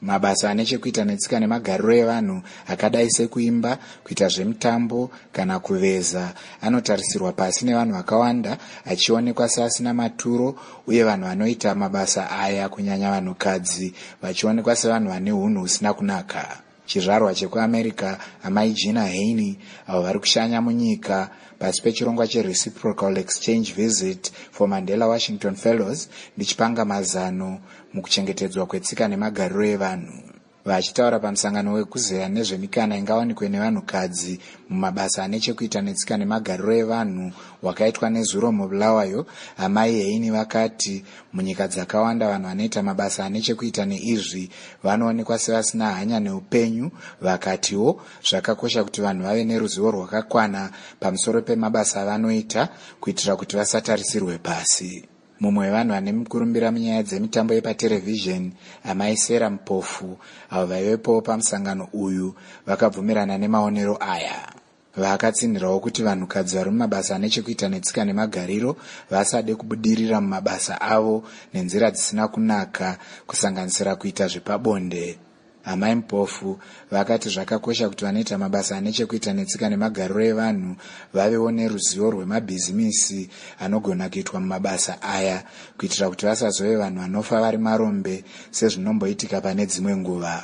Mabasa anechekuita netsika nemagariro evanhu akadai sekuimba, kuita zvemitambo kana kuveza anotarisirwa pasi nevanhu vakawanda, achionekwa seasina maturo, uye vanhu vanoita mabasa aya kunyanya vanhukadzi vachionekwa sevanhu vane unhu husina kunaka. Chizvarwa chekuAmerica amai Gina Haney avo vari kushanya munyika pasi pechirongwa cheReciprocal Exchange Visit for Mandela Washington Fellows ndichipanga mazano mukuchengetedzwa kwetsika nemagariro evanhu. Vachitaura pamusangano wekuzeya nezvemikana ingawanikwe nevanhukadzi mumabasa anechekuita netsika nemagariro evanhu wakaitwa nezuro muBulawayo, amai Haney vakati munyika dzakawanda vanhu vanoita mabasa anechekuita neizvi vanoonekwa sevasina hanya neupenyu. Vakatiwo zvakakosha kuti vanhu vave neruzivo rwakakwana pamusoro pemabasa avanoita kuitira kuti vasatarisirwe pasi. Mumwe wevanhu vane mukurumbira munyaya dzemitambo yepaterevhizheni, amai Sera Mupofu, avo vaivepo pamusangano uyu vakabvumirana nemaonero aya. Vakatsinhirawo kuti vanhukadzi vari mumabasa anechekuita netsika nemagariro vasade kubudirira mumabasa avo nenzira dzisina kunaka, kusanganisira kuita zvepabonde. Amai Mupofu vakati zvakakosha kuti vanoita mabasa anechekuita netsika nemagariro evanhu vavewo neruzivo rwemabhizimisi anogona kuitwa mumabasa aya, kuitira kuti vasazove vanhu vanofa vari marombe sezvinomboitika pane dzimwe nguva.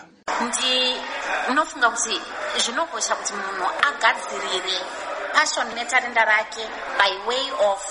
Ndinofunga kuti zvinokosha kuti munhu agadzirire passion netarenda rake by way of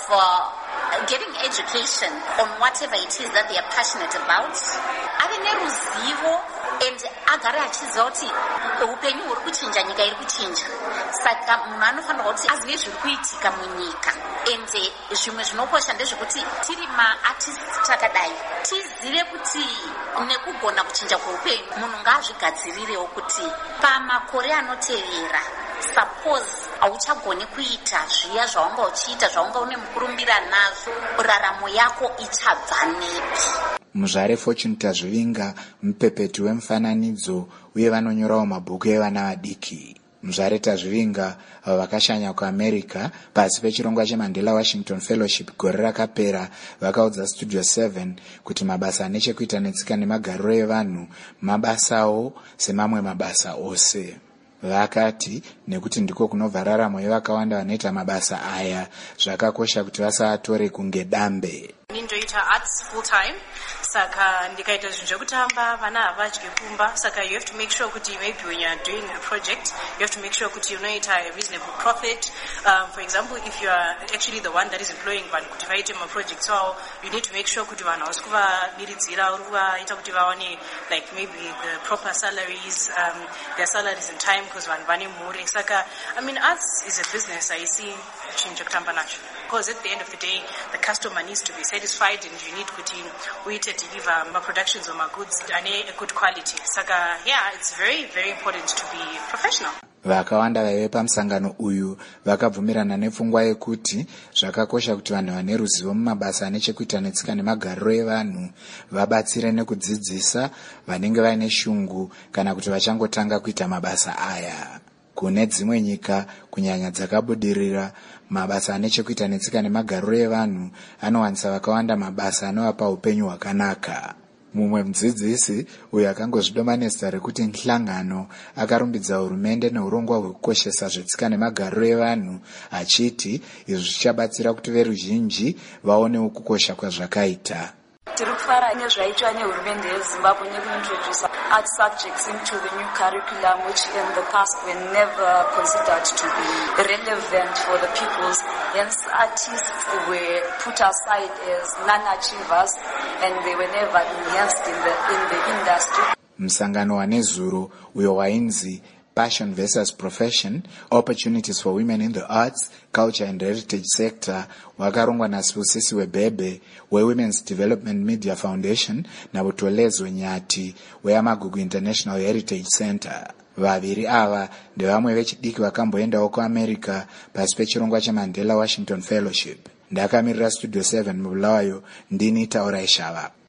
getting education on whatever it is that they are passionate about. Ave neruzivo and agare achiziva kuti upenyu huri kuchinja, nyika iri kuchinja. Saka munhu anofanirwa kuti azive zviri kuitika munyika. And zvimwe zvinokosha ndezvekuti tiri maartists takadai tizive kuti nekugona kuchinja kweupenyu munhu ngaazvigadzirirewo kuti pamakore anotevera suppose hauchagoni kuita zviya zvaunga uchiita zvaunga une mukurumbira nazvo, raramo yako ichabva nepi? Muzvare Fortunata Zvivinga mupepeti wemufananidzo uye vanonyorawo mabhuku evana vadiki. Muzvare Tazvivinga avo vakashanya kuAmerica pasi pechirongwa cheMandela Washington Fellowship gore rakapera vakaudza Studio 7 kuti mabasa anechekuita netsika nemagariro evanhu mabasawo semamwe mabasa ose. Vakati nekuti ndiko kunobva raramo yevakawanda vanoita mabasa aya, zvakakosha kuti vasaatore kunge dambe. Ndoita arts full time, saka ndikaita zvinhu zvekutamba vana havadyi kumba. Saka you have to make sure kuti maybe when you are doing a project you have to make sure kuti unoita a reasonable profit. For example, if you are actually the one that is employing vanhu kuti vaite maprojects avo, you need to make sure kuti vanhu hausi kuvadiridzira uri kuvaita kuti vaone like maybe the proper salaries, their salaries in time because vanhu vane mhuri. Saka I mean arts is a business. I see chinhu chekutamba nacho because at the end of the day the customer needs to be satisfied and you need kuti uite deliver ma productions or ma goods ane a good quality. Saka yeah, it's very very important to be professional. Vakawanda vaive pamusangano uyu vakabvumirana nepfungwa yekuti zvakakosha kuti vanhu vane ruzivo mumabasa anechekuita netsika nemagariro evanhu vabatsire nekudzidzisa vanenge vaine shungu kana kuti vachangotanga kuita mabasa aya. Kune dzimwe nyika kunyanya dzakabudirira, mabasa anechekuita netsika nemagariro evanhu anowanisa vakawanda mabasa anovapa upenyu hwakanaka. Mumwe mudzidzisi uyo akangozvidomanisa rekuti nhlangano akarumbidza hurumende neurongwa hwekukoshesa zvetsika nemagariro evanhu achiti izvi zvichabatsira kuti veruzhinji vaonewo kukosha kwazvakaita. Tiri kufara nezvaitwa nehurumende yeZimbabwe nekuintroduce art subjects into the new curriculum, which in the past were never considered to be relevant for the peoples. Hence, artists were put aside as non-achievers and they were never enhanced in the industry. Msangano wa nezuro uyo wainzi Passion versus Profession, Opportunities for Women in the Arts, Culture and Heritage Sector wakarongwa naSibusisi Webebe weWomen's Development Media Foundation naButolezwe Nyati weAmagugu International Heritage Center. Vaviri ava ndevamwe vechidiki vakamboendawo kuAmerica pasi pechirongwa cheMandela Washington Fellowship. Ndakamirira Studio 7 muBulawayo, ndini Taura Ishava.